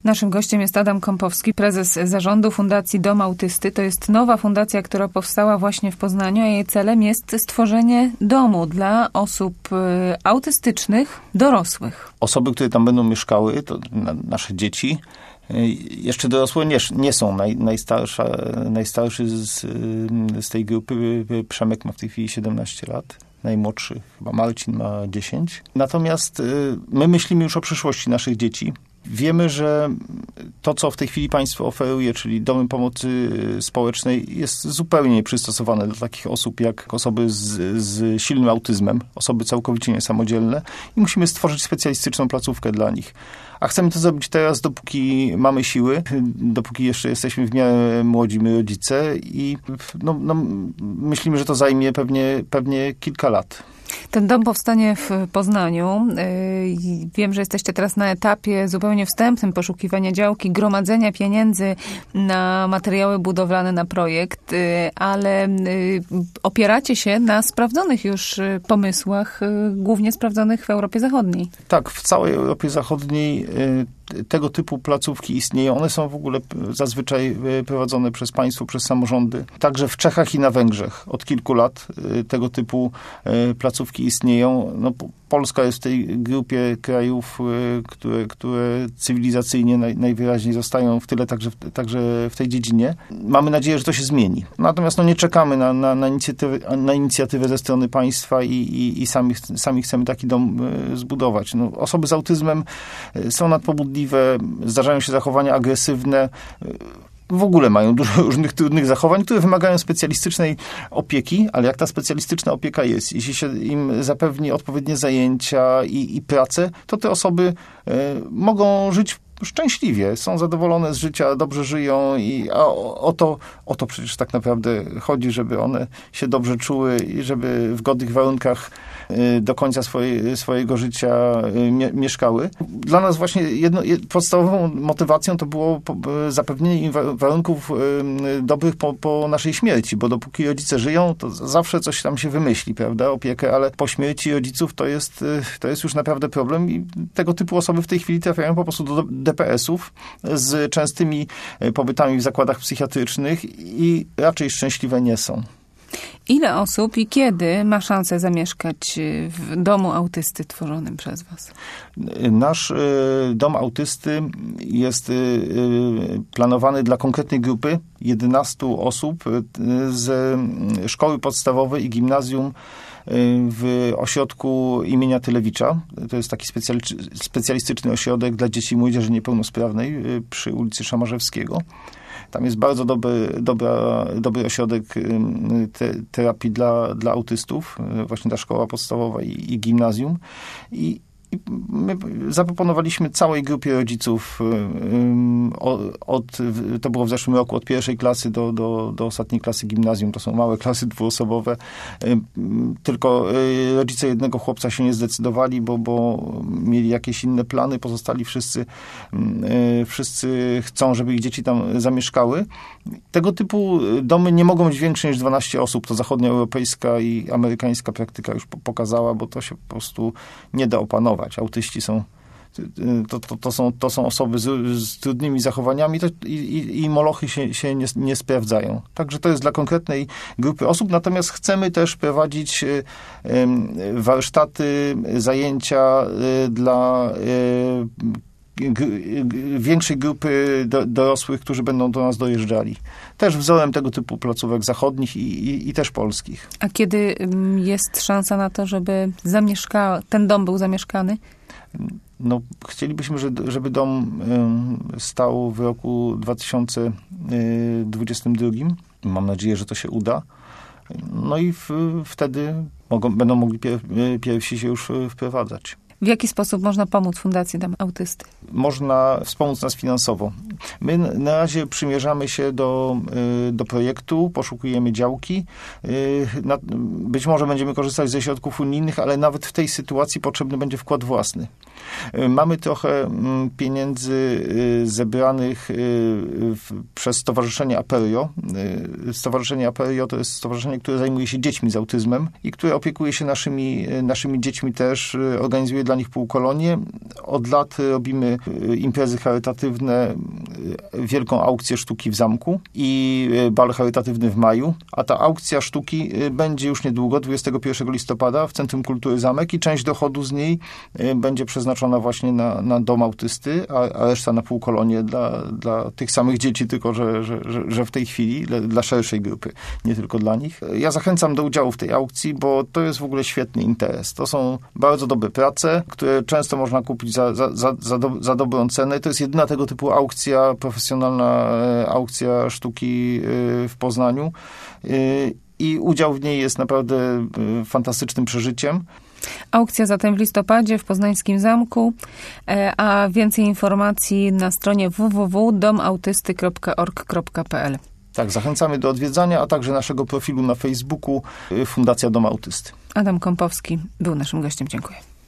Naszym gościem jest Adam Kąpowski, prezes zarządu Fundacji Dom Autysty. To jest nowa fundacja, która powstała właśnie w Poznaniu, a jej celem jest stworzenie domu dla osób autystycznych, dorosłych. Osoby, które tam będą mieszkały, to nasze dzieci, jeszcze dorosłe nie są. Najstarszy z tej grupy, Przemek, ma w tej chwili 17 lat. Najmłodszy, chyba Marcin, ma 10. Natomiast my myślimy już o przyszłości naszych dzieci. Wiemy, że to, co w tej chwili państwo oferuje, czyli domy pomocy społecznej, jest zupełnie nieprzystosowane dla takich osób jak osoby z silnym autyzmem, osoby całkowicie niesamodzielne i musimy stworzyć specjalistyczną placówkę dla nich. A chcemy to zrobić teraz, dopóki mamy siły, dopóki jeszcze jesteśmy w miarę młodzi my rodzice i myślimy, że to zajmie pewnie kilka lat. Ten dom powstanie w Poznaniu. Wiem, że jesteście teraz na etapie zupełnie wstępnym poszukiwania działki, gromadzenia pieniędzy na materiały budowlane, na projekt, ale opieracie się na sprawdzonych już pomysłach, głównie sprawdzonych w Europie Zachodniej. Tak, w całej Europie Zachodniej tego typu placówki istnieją. One są w ogóle zazwyczaj prowadzone przez państwo, przez samorządy. Także w Czechach i na Węgrzech od kilku lat tego typu placówki istnieją. Polska jest w tej grupie krajów, które cywilizacyjnie najwyraźniej zostają w tyle, także w tej dziedzinie. Mamy nadzieję, że to się zmieni. Natomiast nie czekamy na inicjatywę ze strony państwa i sami chcemy taki dom zbudować. Osoby z autyzmem są nadpobudliwe, zdarzają się zachowania agresywne, w ogóle mają dużo różnych trudnych zachowań, które wymagają specjalistycznej opieki, ale jak ta specjalistyczna opieka jest, jeśli się im zapewni odpowiednie zajęcia i pracę, to te osoby mogą żyć szczęśliwie, są zadowolone z życia, dobrze żyją o to przecież tak naprawdę chodzi, żeby one się dobrze czuły i żeby w godnych warunkach do końca swojego życia mieszkały. Dla nas właśnie podstawową motywacją to było zapewnienie im warunków dobrych po naszej śmierci, bo dopóki rodzice żyją, to zawsze coś tam się wymyśli, prawda, opiekę, ale po śmierci rodziców to jest już naprawdę problem i tego typu osoby w tej chwili trafiają po prostu do DPS-ów z częstymi pobytami w zakładach psychiatrycznych i raczej szczęśliwe nie są. Ile osób i kiedy ma szansę zamieszkać w domu autysty tworzonym przez was? Nasz dom autysty jest planowany dla konkretnej grupy 11 osób z szkoły podstawowej i gimnazjum w ośrodku imienia Tylewicza. To jest taki specjalistyczny ośrodek dla dzieci i młodzieży niepełnosprawnej przy ulicy Szamarzewskiego. Tam jest bardzo dobry ośrodek terapii dla autystów, właśnie ta szkoła podstawowa i gimnazjum. I my zaproponowaliśmy całej grupie rodziców to było w zeszłym roku, od pierwszej klasy do ostatniej klasy gimnazjum. To są małe klasy dwuosobowe. Tylko rodzice jednego chłopca się nie zdecydowali, bo mieli jakieś inne plany. Pozostali wszyscy chcą, żeby ich dzieci tam zamieszkały. Tego typu domy nie mogą być większe niż 12 osób. To zachodnioeuropejska i amerykańska praktyka już pokazała, bo to się po prostu nie da opanować. Autyści to są osoby z trudnymi zachowaniami i molochy się nie sprawdzają. Także to jest dla konkretnej grupy osób. Natomiast chcemy też prowadzić warsztaty, zajęcia dla większej grupy dorosłych, którzy będą do nas dojeżdżali. Też wzorem tego typu placówek zachodnich i też polskich. A kiedy jest szansa na to, żeby ten dom był zamieszkany? Chcielibyśmy, żeby dom stał w roku 2022. Mam nadzieję, że to się uda. I wtedy będą mogli pierwsi się już wprowadzać. W jaki sposób można pomóc Fundacji Dom Autysty? Można wspomóc nas finansowo. My na razie przymierzamy się do projektu, poszukujemy działki. Być może będziemy korzystać ze środków unijnych, ale nawet w tej sytuacji potrzebny będzie wkład własny. Mamy trochę pieniędzy zebranych przez Stowarzyszenie Aperio. Stowarzyszenie Aperio to jest stowarzyszenie, które zajmuje się dziećmi z autyzmem i które opiekuje się naszymi dziećmi też, organizuje dla nich półkolonie. Od lat robimy imprezy charytatywne, wielką aukcję sztuki w zamku i bal charytatywny w maju, a ta aukcja sztuki będzie już niedługo, 21 listopada w Centrum Kultury Zamek i część dochodu z niej będzie przeznaczona właśnie na dom autysty, a reszta na półkolonie dla tych samych dzieci, tylko że w tej chwili dla szerszej grupy, nie tylko dla nich. Ja zachęcam do udziału w tej aukcji, bo to jest w ogóle świetny interes. To są bardzo dobre prace, które często można kupić za dobrą cenę. To jest jedyna tego typu aukcja, profesjonalna aukcja sztuki w Poznaniu i udział w niej jest naprawdę fantastycznym przeżyciem. Aukcja zatem w listopadzie w Poznańskim Zamku, a więcej informacji na stronie www.domautysty.org.pl. Tak, zachęcamy do odwiedzania, a także naszego profilu na Facebooku Fundacja Dom Autysty. Adam Kąpowski był naszym gościem. Dziękuję.